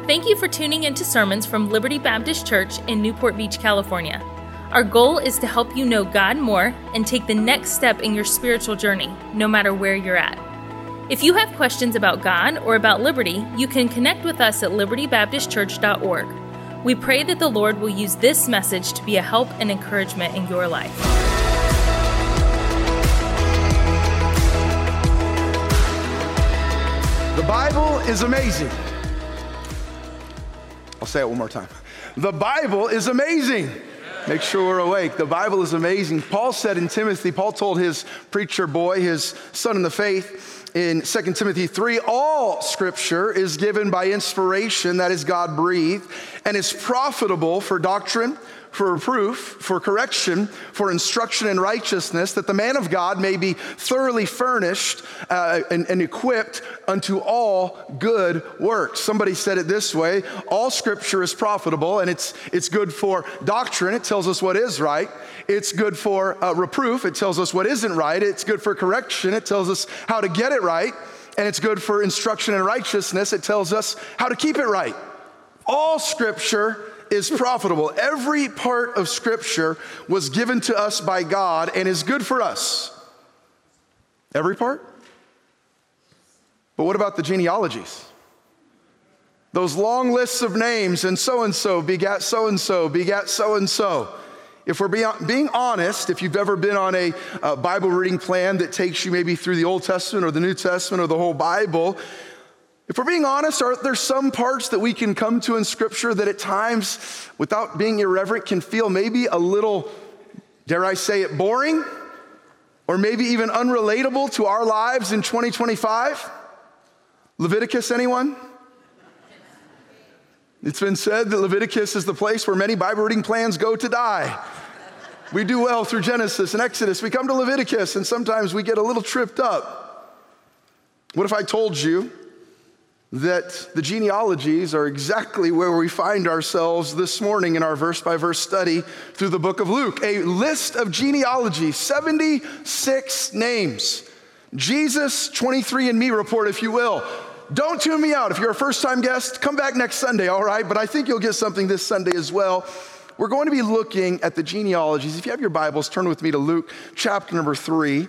Thank you for tuning into sermons from Liberty Baptist Church in Newport Beach, California. Our goal is to help you know God more and take the next step in your spiritual journey, no matter where you're at. If you have questions about God or about Liberty, you can connect with us at libertybaptistchurch.org. We pray that the Lord will use this message to be a help and encouragement in your life. The Bible is amazing. I'll say it one more time. The Bible is amazing. Make sure we're awake. The Bible is amazing. Paul said in Timothy, Paul told his preacher boy, his son in the faith, in 2 Timothy 3, all scripture is given by inspiration, that is God breathed, and is profitable for doctrine, for reproof, for correction, for instruction in righteousness, that the man of God may be thoroughly furnished and equipped unto all good works. Somebody said it this way: all scripture is profitable, and it's good for doctrine. It tells us what is right. It's good for reproof. It tells us what isn't right. It's good for correction. It tells us how to get it right. And it's good for instruction in righteousness. It tells us how to keep it right. All scripture is profitable. Every part of scripture was given to us by God and is good for us. Every part? But what about the genealogies? Those long lists of names, and so begat so-and-so, begat so-and-so. If we're being honest, if you've ever been on a Bible reading plan that takes you maybe through the Old Testament or the New Testament or the whole Bible, if we're being honest, are there some parts that we can come to in Scripture that at times, without being irreverent, can feel maybe a little, dare I say it, boring? Or maybe even unrelatable to our lives in 2025? Leviticus, anyone? It's been said that Leviticus is the place where many Bible reading plans go to die. We do well through Genesis and Exodus. We come to Leviticus and sometimes we get a little tripped up. What if I told you that the genealogies are exactly where we find ourselves this morning in our verse-by-verse study through the book of Luke? A list of genealogies, 76 names. Jesus 23andMe report, if you will. Don't tune me out. If you're a first-time guest, come back next Sunday, all right? But I think you'll get something this Sunday as well. We're going to be looking at the genealogies. If you have your Bibles, turn with me to Luke chapter number 3.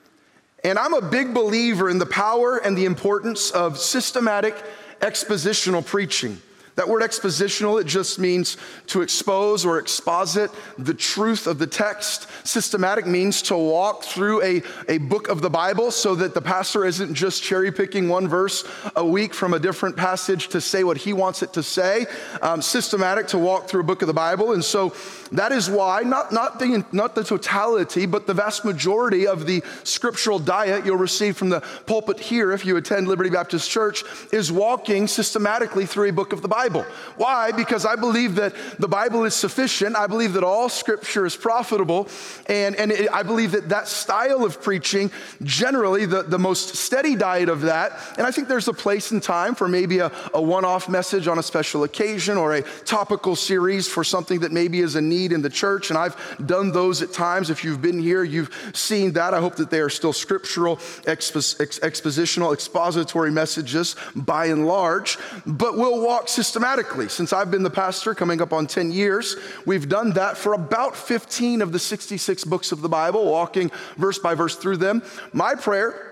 And I'm a big believer in the power and the importance of systematic expositional preaching. That word expositional, it just means to expose or exposit the truth of the text. Systematic means to walk through a book of the Bible so that the pastor isn't just cherry picking one verse a week from a different passage to say what he wants it to say. Systematic to walk through a book of the Bible. And so that is why, not the totality, but the vast majority of the scriptural diet you'll receive from the pulpit here if you attend Liberty Baptist Church is walking systematically through a book of the Bible. Why? Because I believe that the Bible is sufficient. I believe that all scripture is profitable. And I believe that style of preaching, generally the most steady diet of that, and I think there's a place and time for maybe a one-off message on a special occasion or a topical series for something that maybe is a need in the church. And I've done those at times. If you've been here, you've seen that. I hope that they are still scriptural, expositional, expository messages by and large. But we'll walk systematically. Since I've been the pastor, coming up on 10 years, we've done that for about 15 of the 66 books of the Bible, walking verse by verse through them. My prayer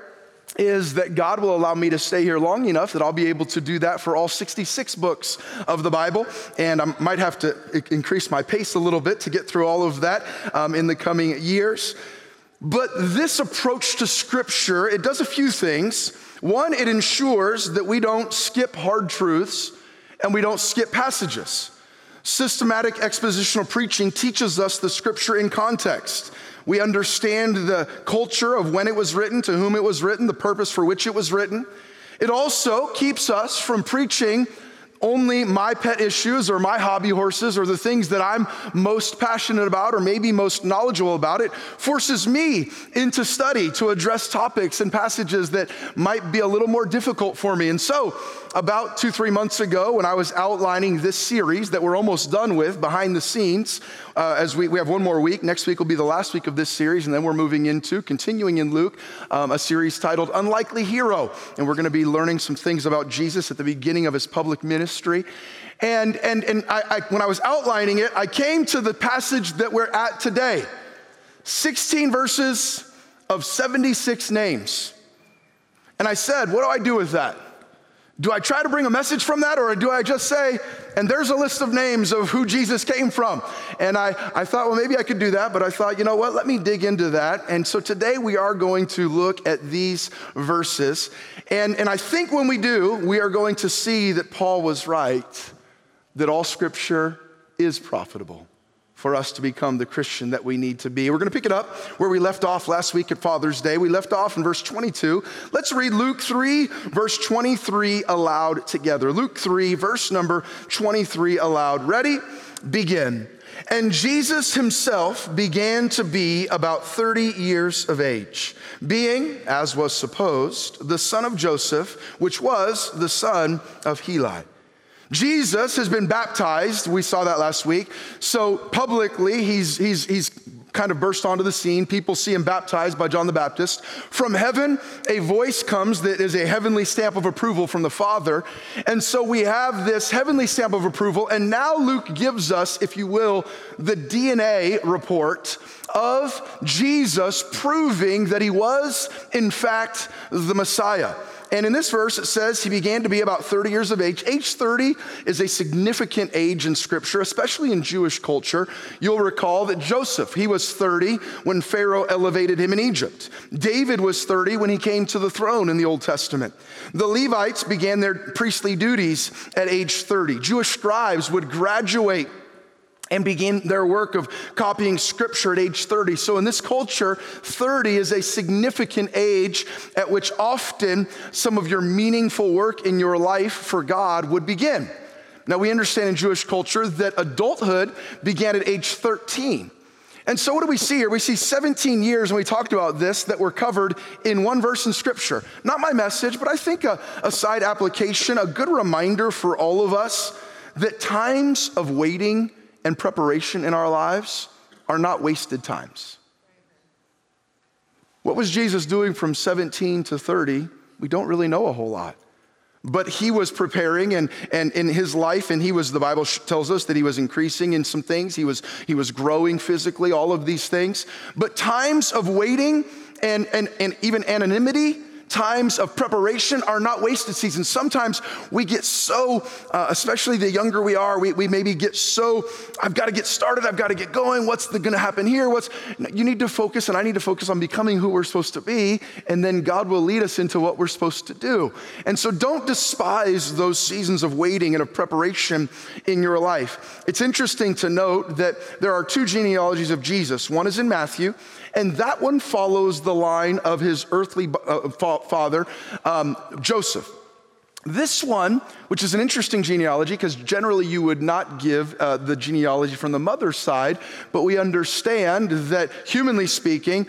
is that God will allow me to stay here long enough that I'll be able to do that for all 66 books of the Bible. And I might have to increase my pace a little bit to get through all of that in the coming years. But this approach to Scripture, it does a few things. One, it ensures that we don't skip hard truths and we don't skip passages. Systematic expositional preaching teaches us the Scripture in context. We understand the culture of when it was written, to whom it was written, the purpose for which it was written. It also keeps us from preaching only my pet issues or my hobby horses or the things that I'm most passionate about or maybe most knowledgeable about. It forces me into study to address topics and passages that might be a little more difficult for me. And so about 2-3 months ago, when I was outlining this series that we're almost done with behind the scenes, as we have one more week. Next week will be the last week of this series, and then we're moving into, continuing in Luke, a series titled Unlikely Hero. And we're going to be learning some things about Jesus at the beginning of his public ministry. ministry. And when I was outlining it, I came to the passage that we're at today. 16 verses of 76 names. And I said, what do I do with that? Do I try to bring a message from that, or do I just say, and there's a list of names of who Jesus came from? And I thought, well, maybe I could do that, but I thought, you know what, let me dig into that. And so today we are going to look at these verses. And I think when we do, we are going to see that Paul was right, that all scripture is profitable for us to become the Christian that we need to be. We're going to pick it up where we left off last week at Father's Day. We left off in verse 22. Let's read Luke 3, verse 23 aloud together. Luke 3, verse number 23 aloud. Ready? Begin. And Jesus himself began to be about 30 years of age, being, as was supposed, the son of Joseph, which was the son of Heli. Jesus has been baptized. We saw that last week. So publicly, he's kind of burst onto the scene. People see him baptized by John the Baptist. From heaven, a voice comes that is a heavenly stamp of approval from the Father. And so we have this heavenly stamp of approval. And now Luke gives us, if you will, the DNA report of Jesus proving that he was, in fact, the Messiah. And in this verse, it says he began to be about 30 years of age. Age 30 is a significant age in Scripture, especially in Jewish culture. You'll recall that Joseph, he was 30 when Pharaoh elevated him in Egypt. David was 30 when he came to the throne in the Old Testament. The Levites began their priestly duties at age 30. Jewish scribes would graduate and begin their work of copying scripture at age 30. So in this culture, 30 is a significant age at which often some of your meaningful work in your life for God would begin. Now we understand in Jewish culture that adulthood began at age 13. And so what do we see here? We see 17 years, and we talked about this, that were covered in one verse in Scripture. Not my message, but I think a side application, a good reminder for all of us that times of waiting and preparation in our lives are not wasted times. What was Jesus doing from 17 to 30? We don't really know a whole lot. But he was preparing and in his life, and the Bible tells us that he was increasing in some things. He was growing physically, all of these things. But times of waiting and even anonymity, times of preparation are not wasted seasons. Sometimes we get so, especially the younger we are, we maybe get so, I've got to get started, I've got to get going, what's going to happen here? You need to focus, and I need to focus on becoming who we're supposed to be, and then God will lead us into what we're supposed to do. And so don't despise those seasons of waiting and of preparation in your life. It's interesting to note that there are two genealogies of Jesus. One is in Matthew, and that one follows the line of his earthly father, Joseph. This one, which is an interesting genealogy, because generally you would not give the genealogy from the mother's side, but we understand that humanly speaking,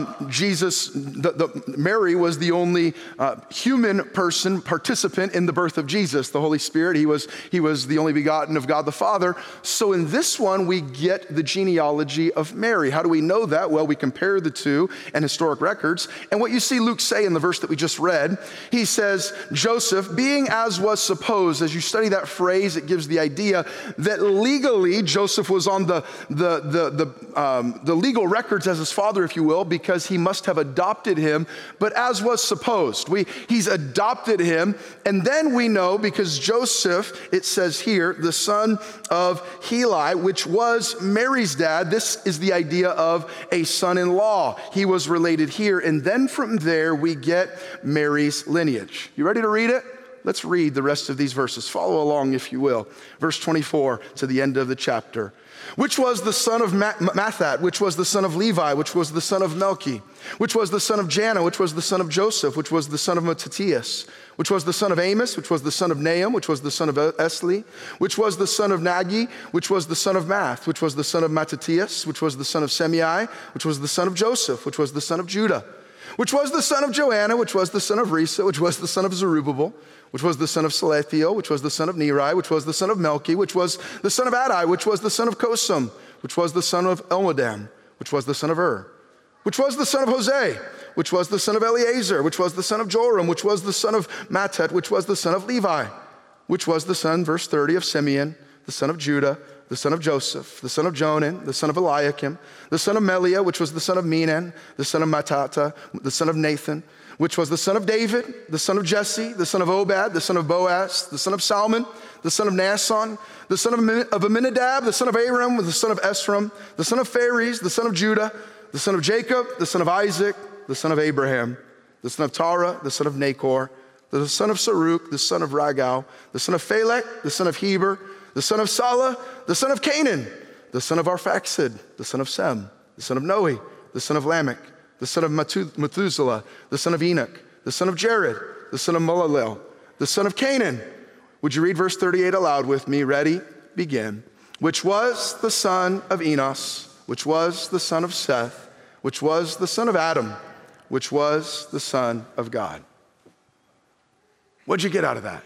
Mary was the only human person participant in the birth of Jesus, the Holy Spirit. He was the only begotten of God the Father. So in this one, we get the genealogy of Mary. How do we know that? Well, we compare the two and historic records. And what you see Luke say in the verse that we just read, he says, Joseph, being as was supposed. As you study that phrase, it gives the idea that legally Joseph was on the legal records as his father, if you will, because he must have adopted him, but as was supposed. He's adopted him, and then we know, because Joseph, it says here, the son of Heli, which was Mary's dad. This is the idea of a son-in-law. He was related here, and then from there we get Mary's lineage. You ready to read it? Let's read the rest of these verses. Follow along, if you will. Verse 24 to the end of the chapter. Which was the son of Mathat, which was the son of Levi, which was the son of Melchi, which was the son of Janna, which was the son of Joseph, which was the son of Matthias, which was the son of Amos, which was the son of Nahum, which was the son of Esli, which was the son of Nagi, which was the son of Math, which was the son of Mattithias, which was the son of Semei, which was the son of Joseph, which was the son of Judah, which was the son of Joanna, which was the son of Risa, which was the son of Zerubbabel, which was the son of Salathiel, which was the son of Neri, which was the son of Melchi, which was the son of Adai, which was the son of Kosam, which was the son of Elmodam, which was the son of which was the son of Hosea, which was the son of Eleazar, which was the son of Joram, which was the son of Mattat, which was the son of Levi, which was the son, verse 30, of Simeon, the son of Judah, the son of Joseph, the son of Jonan, the son of Eliakim, the son of Meliah, which was the son of Menan, the son of Mattata, the son of Nathan, which was the son of David, the son of Jesse, the son of Obed, the son of Boaz, the son of Salmon, the son of Naasson, the son of Aminadab, the son of Aram, the son of Esrom, the son of Phares, the son of Judah, the son of Jacob, the son of Isaac, the son of Abraham, the son of Terah, the son of Nachor, the son of Saruk, the son of Ragau, the son of Phalec, the son of Heber, the son of Salah, the son of Canaan, the son of Arphaxad, the son of Sem, the son of Noe, the son of Lamech, the son of Methuselah, the son of Enoch, the son of Jared, the son of Malalel, the son of Canaan. Would you read verse 38 aloud with me? Ready? Begin. Which was the son of Enos, which was the son of Seth, which was the son of Adam, which was the son of God. What'd you get out of that?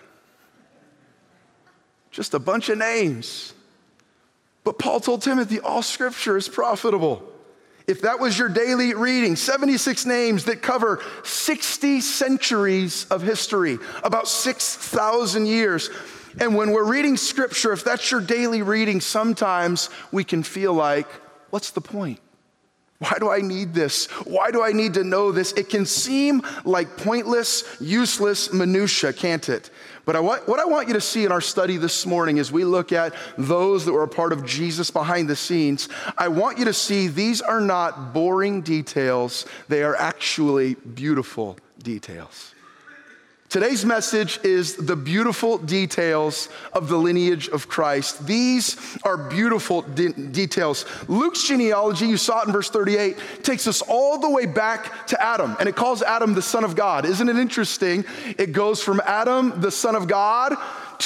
Just a bunch of names. But Paul told Timothy, all scripture is profitable. If that was your daily reading, 76 names that cover 60 centuries of history, about 6,000 years. And when we're reading scripture, if that's your daily reading, sometimes we can feel like, what's the point? Why do I need this? Why do I need to know this? It can seem like pointless, useless minutia, can't it? But what I want you to see in our study this morning as we look at those that were a part of Jesus behind the scenes, I want you to see these are not boring details. They are actually beautiful details. Today's message is the beautiful details of the lineage of Christ. These are beautiful details. Luke's genealogy, you saw it in verse 38, takes us all the way back to Adam, and it calls Adam the son of God. Isn't it interesting? It goes from Adam, the son of God,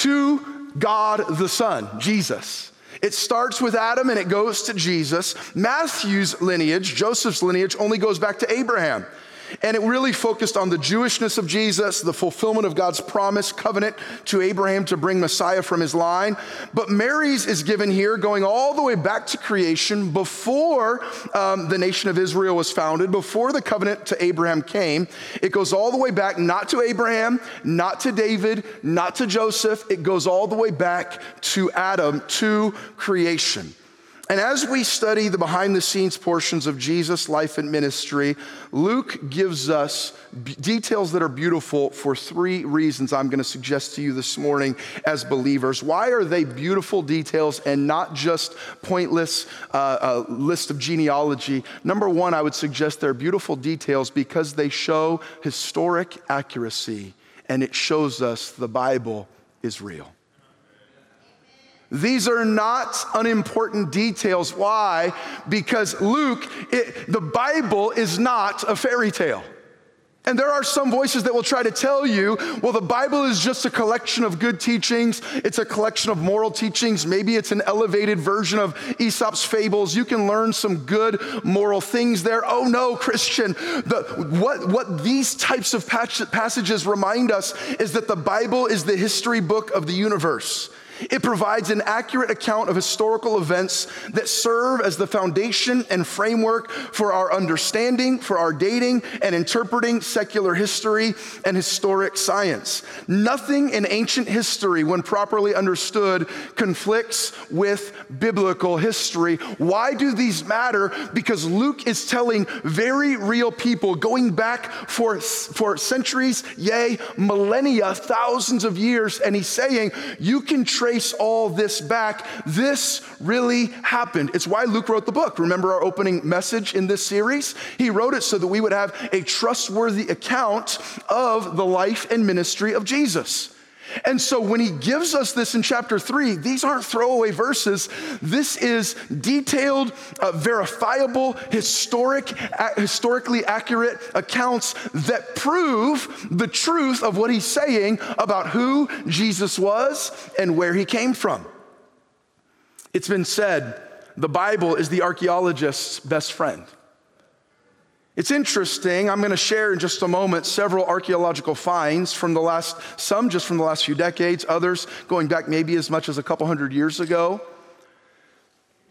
to God the Son, Jesus. It starts with Adam and it goes to Jesus. Matthew's lineage, Joseph's lineage, only goes back to Abraham. And it really focused on the Jewishness of Jesus, the fulfillment of God's promise, covenant to Abraham to bring Messiah from his line. But Mary's is given here going all the way back to creation before the nation of Israel was founded, before the covenant to Abraham came. It goes all the way back, not to Abraham, not to David, not to Joseph. It goes all the way back to Adam, to creation. And as we study the behind-the-scenes portions of Jesus' life and ministry, Luke gives us details that are beautiful for three reasons I'm going to suggest to you this morning as believers. Why are they beautiful details and not just pointless list of genealogy? Number one, I would suggest they're beautiful details because they show historic accuracy, and it shows us the Bible is real. These are not unimportant details. Why? Because Luke, the Bible is not a fairy tale. And there are some voices that will try to tell you, well, the Bible is just a collection of good teachings. It's a collection of moral teachings. Maybe it's an elevated version of Aesop's fables. You can learn some good moral things there. Oh no, Christian. What these types of passages remind us is that the Bible is the history book of the universe. It provides an accurate account of historical events that serve as the foundation and framework for our understanding, for our dating and interpreting secular history and historic science. Nothing in ancient history, when properly understood, conflicts with biblical history. Why do these matter? Because Luke is telling very real people going back for centuries, yea, millennia, thousands of years, and he's saying, you can trace all this back. This really happened. It's why Luke wrote the book. Remember our opening message in this series? He wrote it so that we would have a trustworthy account of the life and ministry of Jesus. And so when he gives us this in chapter 3, these aren't throwaway verses. This is detailed, verifiable, historically accurate accounts that prove the truth of what he's saying about who Jesus was and where he came from. It's been said, the Bible is the archaeologist's best friend. It's interesting, I'm going to share in just a moment several archaeological finds from some just from the last few decades, others going back maybe as much as a couple hundred years ago.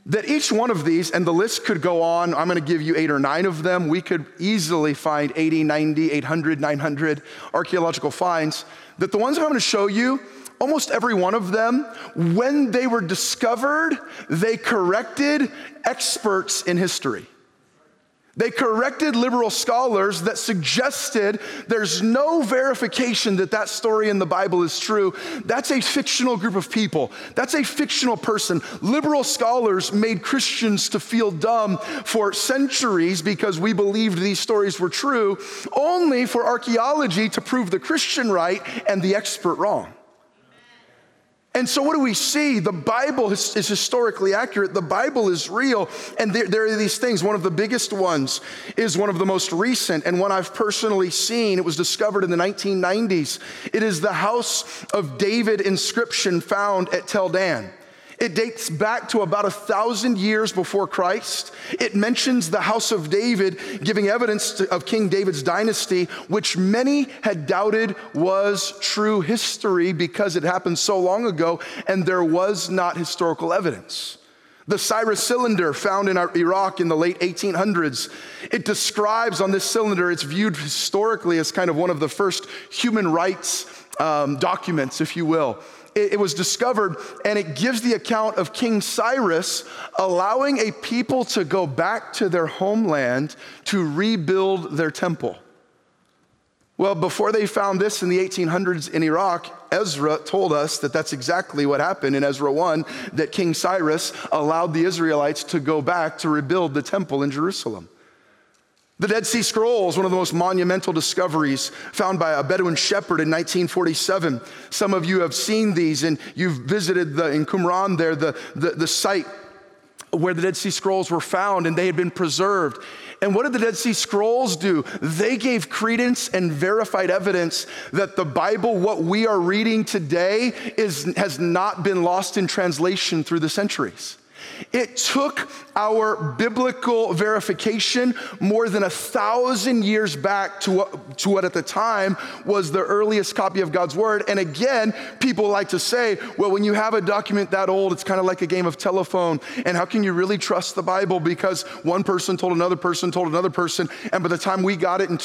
that each one of these, and the list could go on, I'm gonna give you 8 or 9 of them. We could easily find 80, 90, 800, 900 archaeological finds, that the ones I'm gonna show you, almost every one of them, when they were discovered, they corrected experts in history. They corrected liberal scholars that suggested there's no verification that that story in the Bible is true. That's a fictional group of people. That's a fictional person. Liberal scholars made Christians to feel dumb for centuries because we believed these stories were true, only for archaeology to prove the Christian right and the expert wrong. And so what do we see? The Bible is historically accurate. The Bible is real. And there are these things. One of the biggest ones is one of the most recent and one I've personally seen. It was discovered in the 1990s. It is the House of David inscription found at Tel Dan. It dates back to about 1,000 years before Christ. It mentions the house of David, giving evidence of King David's dynasty, which many had doubted was true history because it happened so long ago and there was not historical evidence. The Cyrus cylinder found in Iraq in the late 1800s, it describes on this cylinder, it's viewed historically as kind of one of the first human rights documents, if you will. It was discovered, and it gives the account of King Cyrus allowing a people to go back to their homeland to rebuild their temple. Well, before they found this in the 1800s in Iraq, Ezra told us that that's exactly what happened in Ezra 1, that King Cyrus allowed the Israelites to go back to rebuild the temple in Jerusalem. The Dead Sea Scrolls, one of the most monumental discoveries found by a Bedouin shepherd in 1947. Some of you have seen these and you've visited in Qumran there, the site where the Dead Sea Scrolls were found and they had been preserved. And what did the Dead Sea Scrolls do? They gave credence and verified evidence that the Bible, what we are reading today, has not been lost in translation through the centuries. It took our biblical verification more than 1,000 years back to what at the time was the earliest copy of God's word. And again, people like to say, well, when you have a document that old, it's kind of like a game of telephone. And how can you really trust the Bible? Because one person told another person, and by the time we got it in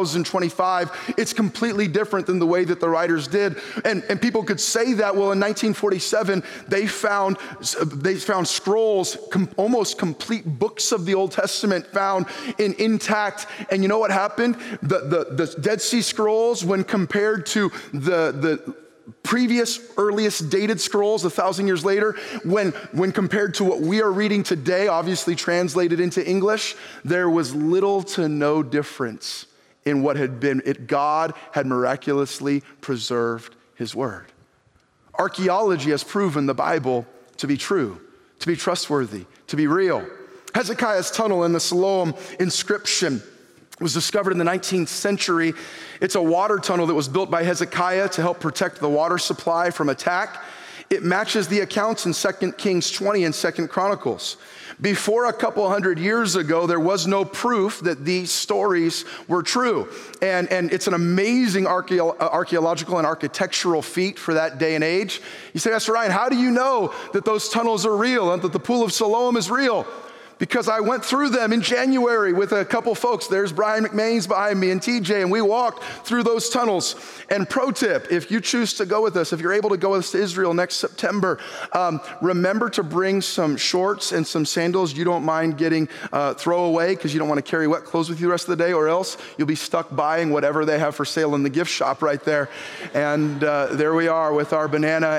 2025, it's completely different than the way that the writers did. And people could say that, well, in 1947, they found scrolls, almost complete books of the Old Testament found intact. And you know what happened? The Dead Sea Scrolls, when compared to the previous earliest dated scrolls 1,000 years later, when compared to what we are reading today, obviously translated into English, there was little to no difference in what had been. God had miraculously preserved his word. Archaeology has proven the Bible to be true, to be trustworthy, to be real. Hezekiah's tunnel in the Siloam inscription was discovered in the 19th century. It's a water tunnel that was built by Hezekiah to help protect the water supply from attack. It matches the accounts in 2 Kings 20 and 2 Chronicles. Before a couple hundred years ago, there was no proof that these stories were true. And it's an amazing archaeological and architectural feat for that day and age. You say, Pastor Ryan, how do you know that those tunnels are real and that the Pool of Siloam is real? Because I went through them in January with a couple folks. There's Brian McMains behind me and TJ, and we walked through those tunnels. And pro tip, if you choose to go with us, if you're able to go with us to Israel next September, remember to bring some shorts and some sandals you don't mind getting throwaway because you don't want to carry wet clothes with you the rest of the day, or else you'll be stuck buying whatever they have for sale in the gift shop right there. And there we are with our banana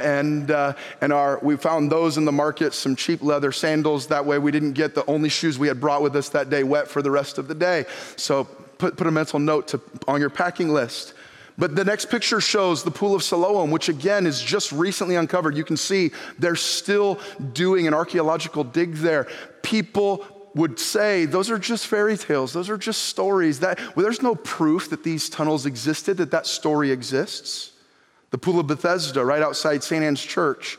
and we found those in the market, some cheap leather sandals. That way we didn't get the only shoes we had brought with us that day wet for the rest of the day. So put a mental note on your packing list. But the next picture shows the Pool of Siloam, which again is just recently uncovered. You can see they're still doing an archaeological dig there. People would say those are just fairy tales. Those are just stories. There's no proof that these tunnels existed, that story exists. The Pool of Bethesda right outside St. Anne's Church.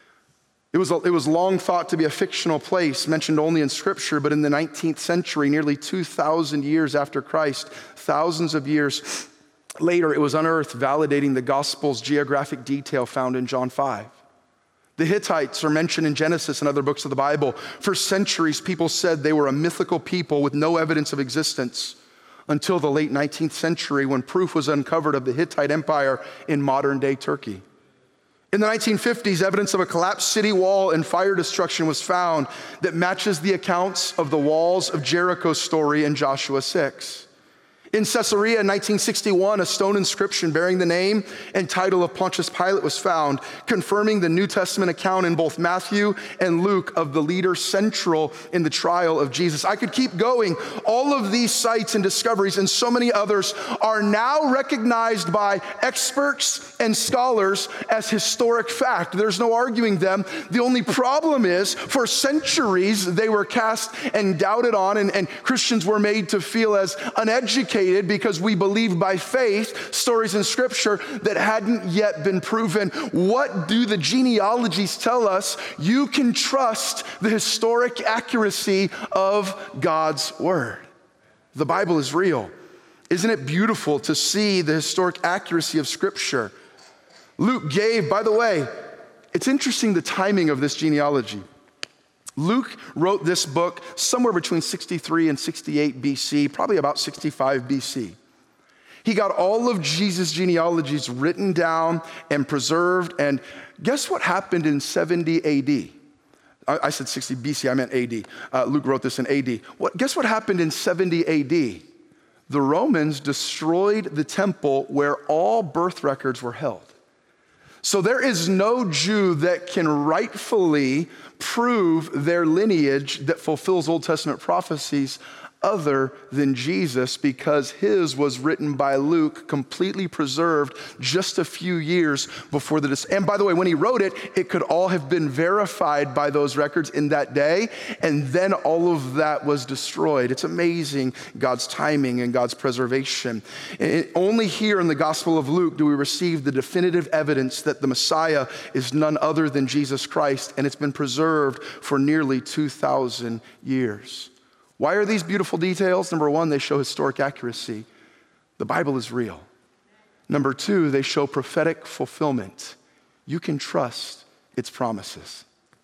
It was long thought to be a fictional place mentioned only in Scripture, but in the 19th century, nearly 2,000 years after Christ, thousands of years later, it was unearthed, validating the gospel's geographic detail found in John 5. The Hittites are mentioned in Genesis and other books of the Bible. For centuries, people said they were a mythical people with no evidence of existence until the late 19th century when proof was uncovered of the Hittite Empire in modern-day Turkey. In the 1950s, evidence of a collapsed city wall and fire destruction was found that matches the accounts of the walls of Jericho's story in Joshua 6. In Caesarea in 1961, a stone inscription bearing the name and title of Pontius Pilate was found, confirming the New Testament account in both Matthew and Luke of the leader central in the trial of Jesus. I could keep going. All of these sites and discoveries and so many others are now recognized by experts and scholars as historic fact. There's no arguing them. The only problem is, for centuries, they were cast and doubted on, and Christians were made to feel as uneducated because we believed by faith stories in Scripture that hadn't yet been proven. What do the genealogies tell us? You can trust the historic accuracy of God's Word. The Bible is real. Isn't it beautiful to see the historic accuracy of Scripture? Luke gave, by the way, it's interesting the timing of this genealogy. Luke wrote this book somewhere between 63 and 68 BC, probably about 65 BC. He got all of Jesus' genealogies written down and preserved, and guess what happened in 70 AD? I said 60 BC, I meant AD. Luke wrote this in AD. Guess what happened in 70 AD? The Romans destroyed the temple where all birth records were held. So there is no Jew that can rightfully prove their lineage that fulfills Old Testament prophecies other than Jesus, because his was written by Luke, completely preserved just a few years before and by the way, when he wrote it, it could all have been verified by those records in that day, and then all of that was destroyed. It's amazing, God's timing and God's preservation. Only here in the Gospel of Luke do we receive the definitive evidence that the Messiah is none other than Jesus Christ, and it's been preserved for nearly 2,000 years. Why are these beautiful details? Number one, they show historic accuracy. The Bible is real. Number two, they show prophetic fulfillment. You can trust its promises.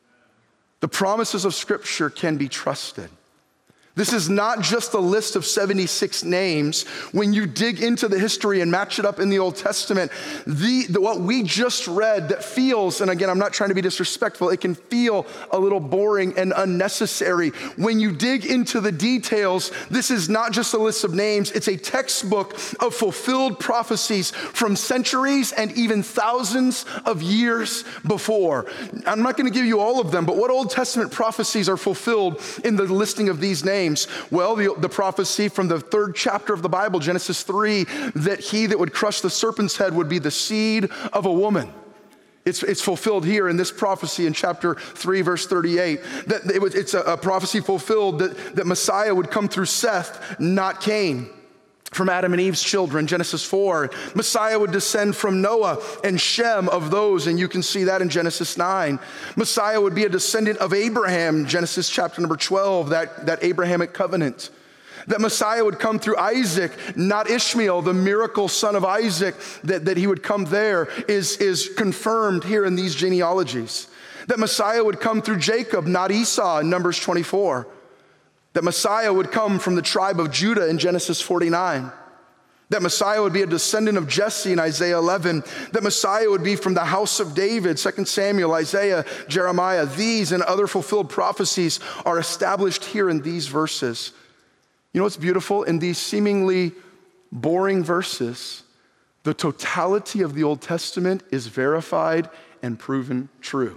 The promises of Scripture can be trusted. This is not just a list of 76 names. When you dig into the history and match it up in the Old Testament, what we just read that feels, and again, I'm not trying to be disrespectful, it can feel a little boring and unnecessary. When you dig into the details, this is not just a list of names, it's a textbook of fulfilled prophecies from centuries and even thousands of years before. I'm not going to give you all of them, but what Old Testament prophecies are fulfilled in the listing of these names? Well, the prophecy from the 3rd chapter of the Bible, Genesis 3, that he that would crush the serpent's head would be the seed of a woman. It's fulfilled here in this prophecy in chapter 3, verse 38. It's a prophecy fulfilled that Messiah would come through Seth, not Cain. From Adam and Eve's children, Genesis 4. Messiah would descend from Noah and Shem of those, and you can see that in Genesis 9. Messiah would be a descendant of Abraham, Genesis chapter number 12, that Abrahamic covenant. That Messiah would come through Isaac, not Ishmael, the miracle son of Isaac, that he would come there is confirmed here in these genealogies. That Messiah would come through Jacob, not Esau, in Numbers 24. That Messiah would come from the tribe of Judah in Genesis 49. That Messiah would be a descendant of Jesse in Isaiah 11. That Messiah would be from the house of David, 2 Samuel, Isaiah, Jeremiah. These and other fulfilled prophecies are established here in these verses. You know what's beautiful? In these seemingly boring verses, the totality of the Old Testament is verified and proven true.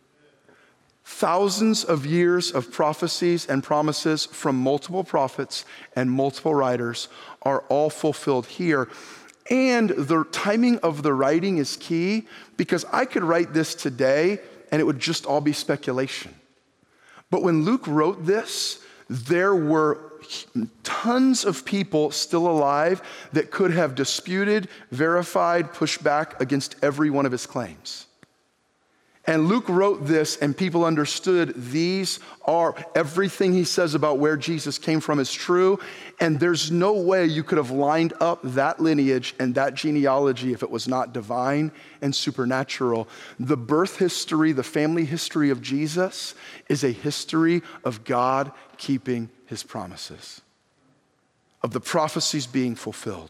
Thousands of years of prophecies and promises from multiple prophets and multiple writers are all fulfilled here. And the timing of the writing is key, because I could write this today and it would just all be speculation. But when Luke wrote this, there were tons of people still alive that could have disputed, verified, pushed back against every one of his claims. And Luke wrote this, and people understood these are, everything he says about where Jesus came from is true, and there's no way you could have lined up that lineage and that genealogy if it was not divine and supernatural. The birth history, the family history of Jesus is a history of God keeping his promises, of the prophecies being fulfilled.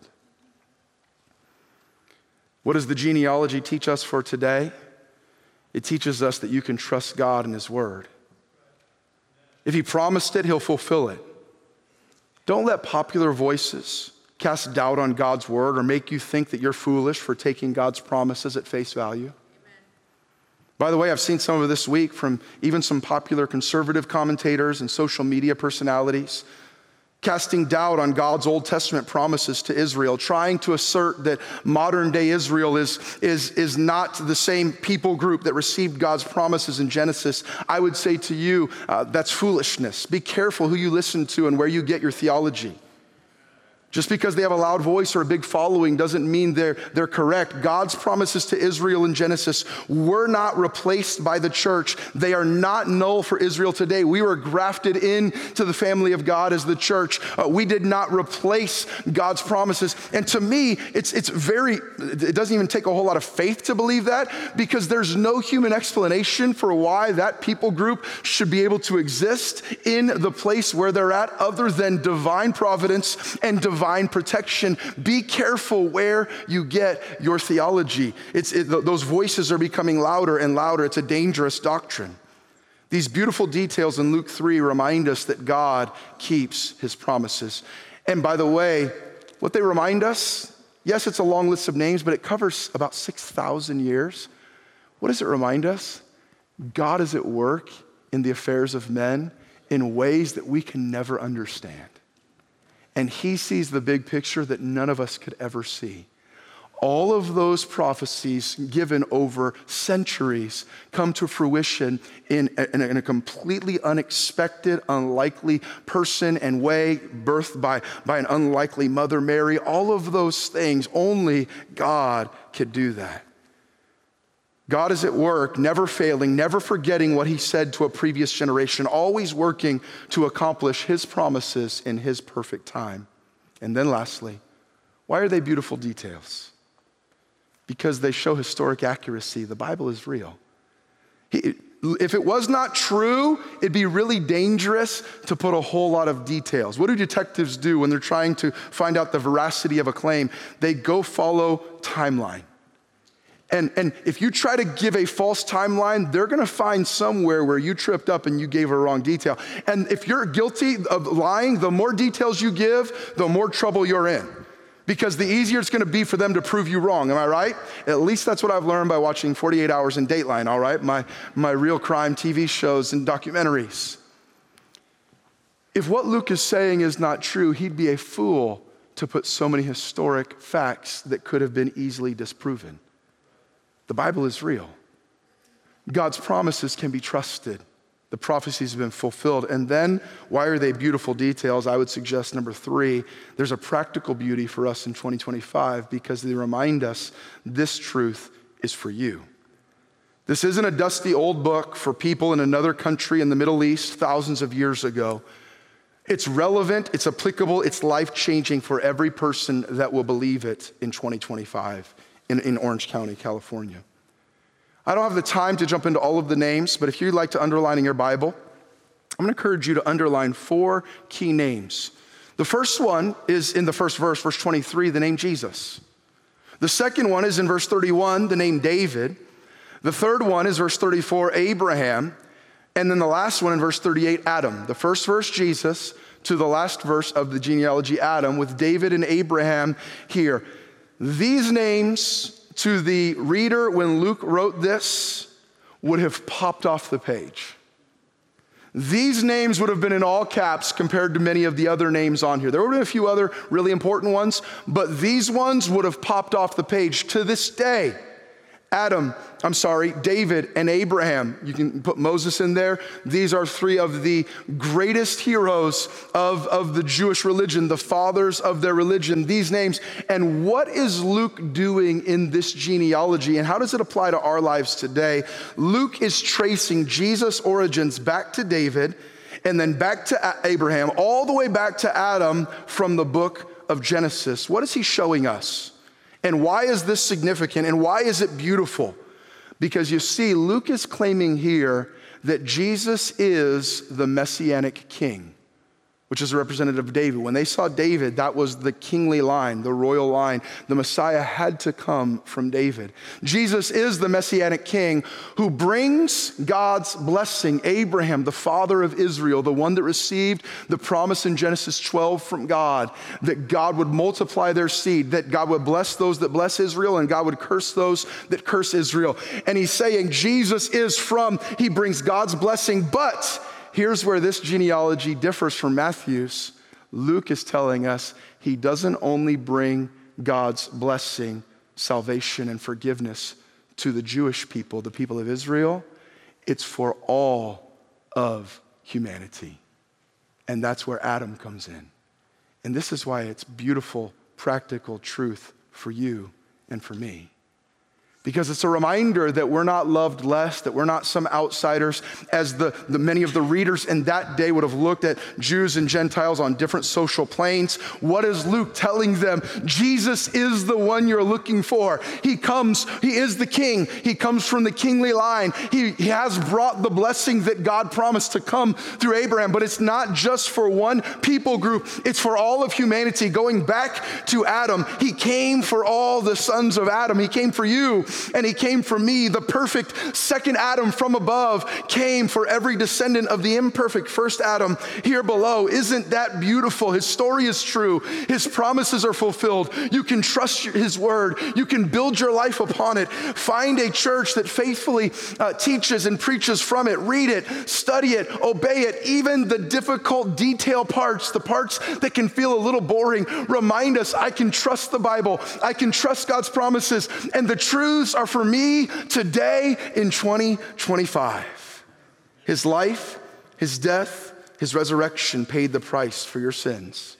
What does the genealogy teach us for today? It teaches us that you can trust God and his word. If he promised it, he'll fulfill it. Don't let popular voices cast doubt on God's word or make you think that you're foolish for taking God's promises at face value. Amen. By the way, I've seen some of this week from even some popular conservative commentators and social media personalities casting doubt on God's Old Testament promises to Israel, trying to assert that modern day Israel is not the same people group that received God's promises in Genesis. I would say to you, that's foolishness. Be careful who you listen to and where you get your theology. Just because they have a loud voice or a big following doesn't mean they're correct. God's promises to Israel in Genesis were not replaced by the church. They are not null for Israel today. We were grafted into the family of God as the church. We did not replace God's promises. And to me, it doesn't even take a whole lot of faith to believe that, because there's no human explanation for why that people group should be able to exist in the place where they're at other than divine providence and divine protection. Be careful where you get your theology. Those voices are becoming louder and louder. It's a dangerous doctrine. These beautiful details in Luke 3 remind us that God keeps his promises. And by the way, what they remind us, yes, it's a long list of names, but it covers about 6,000 years. What does it remind us? God is at work in the affairs of men in ways that we can never understand. And he sees the big picture that none of us could ever see. All of those prophecies given over centuries come to fruition in a completely unexpected, unlikely person and way, birthed by an unlikely Mother Mary. All of those things, only God could do that. God is at work, never failing, never forgetting what he said to a previous generation, always working to accomplish his promises in his perfect time. And then lastly, why are they beautiful details? Because they show historic accuracy. The Bible is real. If it was not true, it'd be really dangerous to put a whole lot of details. What do detectives do when they're trying to find out the veracity of a claim? They go follow timeline. And if you try to give a false timeline, they're going to find somewhere where you tripped up and you gave a wrong detail. And if you're guilty of lying, the more details you give, the more trouble you're in. Because the easier it's going to be for them to prove you wrong. Am I right? At least that's what I've learned by watching 48 Hours in Dateline, all right? My real crime TV shows and documentaries. If what Luke is saying is not true, he'd be a fool to put so many historic facts that could have been easily disproven. The Bible is real. God's promises can be trusted. The prophecies have been fulfilled. And then, why are they beautiful details? I would suggest number 3, there's a practical beauty for us in 2025 because they remind us this truth is for you. This isn't a dusty old book for people in another country in the Middle East thousands of years ago. It's relevant, it's applicable, it's life-changing for every person that will believe it in 2025. In Orange County, California. I don't have the time to jump into all of the names, but if you'd like to underline in your Bible, I'm going to encourage you to underline 4 key names. The first one is in the first verse, verse 23, the name Jesus. The second one is in verse 31, the name David. The third one is verse 34, Abraham. And then the last one in verse 38, Adam. The first verse, Jesus, to the last verse of the genealogy, Adam, with David and Abraham here. These names to the reader when Luke wrote this would have popped off the page. These names would have been in all caps compared to many of the other names on here. There would have been a few other really important ones, but these ones would have popped off the page. To this day, David and Abraham. You can put Moses in there. These are three of the greatest heroes of the Jewish religion, the fathers of their religion, these names. And what is Luke doing in this genealogy, and how does it apply to our lives today? Luke is tracing Jesus' origins back to David, and then back to Abraham, all the way back to Adam from the book of Genesis. What is he showing us? And why is this significant? And why is it beautiful? Because you see, Luke is claiming here that Jesus is the Messianic king, which is a representative of David. When they saw David, that was the kingly line, the royal line. The Messiah had to come from David. Jesus is the Messianic king who brings God's blessing. Abraham, the father of Israel, the one that received the promise in Genesis 12 from God, that God would multiply their seed, that God would bless those that bless Israel, and God would curse those that curse Israel. And he's saying Jesus he brings God's blessing, but here's where this genealogy differs from Matthew's. Luke is telling us he doesn't only bring God's blessing, salvation, and forgiveness to the Jewish people, the people of Israel. It's for all of humanity. And that's where Adam comes in. And this is why it's beautiful, practical truth for you and for me. Because it's a reminder that we're not loved less, that we're not some outsiders, as the many of the readers in that day would have looked at Jews and Gentiles on different social planes. What is Luke telling them? Jesus is the one you're looking for. He is the king. He comes from the kingly line. He has brought the blessing that God promised to come through Abraham, but it's not just for one people group. It's for all of humanity. Going back to Adam, he came for all the sons of Adam. He came for you. And he came for me. The perfect second Adam from above came for every descendant of the imperfect first Adam here below. Isn't that beautiful? His story is true. His promises are fulfilled. You can trust his word. You can build your life upon it. Find a church that faithfully teaches and preaches from it. Read it, study it, obey it. Even the difficult detail parts, the parts that can feel a little boring, remind us, I can trust the Bible. I can trust God's promises. And the truths are for me today in 2025. His life, his death, his resurrection paid the price for your sins.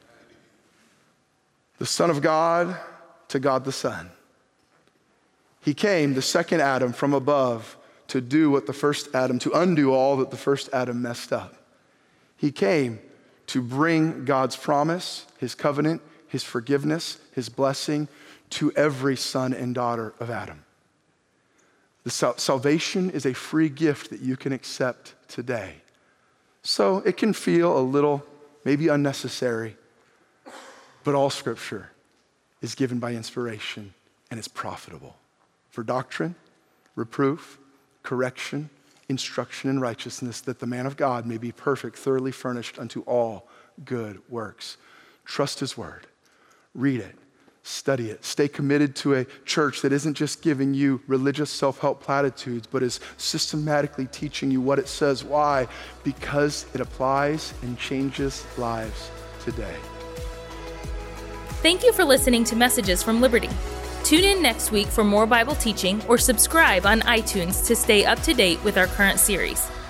The Son of God to God the Son. He came, the second Adam from above, to do what the first Adam, to undo all that the first Adam messed up. He came to bring God's promise, his covenant, his forgiveness, his blessing to every son and daughter of Adam. The salvation is a free gift that you can accept today. So it can feel a little, maybe unnecessary, but all Scripture is given by inspiration and is profitable for doctrine, reproof, correction, instruction in righteousness, that the man of God may be perfect, thoroughly furnished unto all good works. Trust his word. Read it. Study it. Stay committed to a church that isn't just giving you religious self-help platitudes, but is systematically teaching you what it says. Why? Because it applies and changes lives today. Thank you for listening to Messages from Liberty. Tune in next week for more Bible teaching, or subscribe on iTunes to stay up to date with our current series.